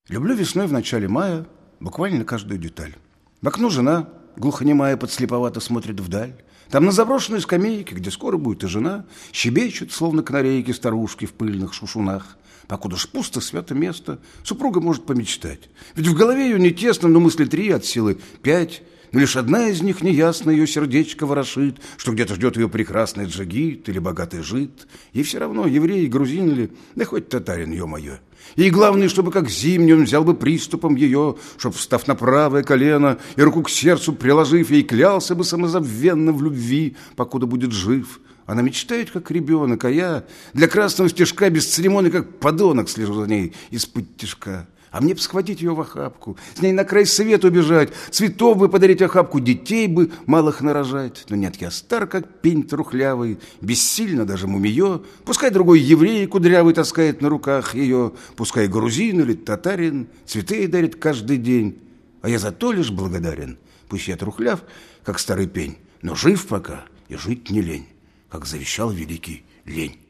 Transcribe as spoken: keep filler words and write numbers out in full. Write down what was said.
Люблю весной в начале мая буквально каждую деталь. В окно жена, глухонемая, подслеповато смотрит вдаль. Там на заброшенной скамейке, где скоро будет и жена, щебечут, словно канарейки, старушки в пыльных шушунах. Покуда ж пусто свято место, супруга может помечтать. Ведь в голове ее не тесно, но мысли три от силы пять. Но лишь одна из них неясно ее сердечко ворошит, что где-то ждет ее прекрасный джигит или богатый жид. Ей все равно, еврей, грузин или, да хоть татарин, ё-моё. Ей главное, чтобы как зимний он взял бы приступом ее, чтоб, встав на правое колено и руку к сердцу приложив, ей клялся бы самозабвенно в любви, покуда будет жив. Она мечтает, как ребенок, а я для красного стежка без церемонии, как подонок, слежу за ней из-под тишка. А мне бы схватить ее в охапку, с ней на край света убежать, цветов бы подарить охапку, детей бы малых нарожать. Но нет, я стар, как пень трухлявый, бессильно даже мумиё. Пускай другой еврей кудрявый таскает на руках ее, пускай грузин или татарин цветы ей дарит каждый день. А я за то лишь благодарен. Пусть я трухляв, как старый пень, но жив пока и жить не лень, как завещал великий Лень.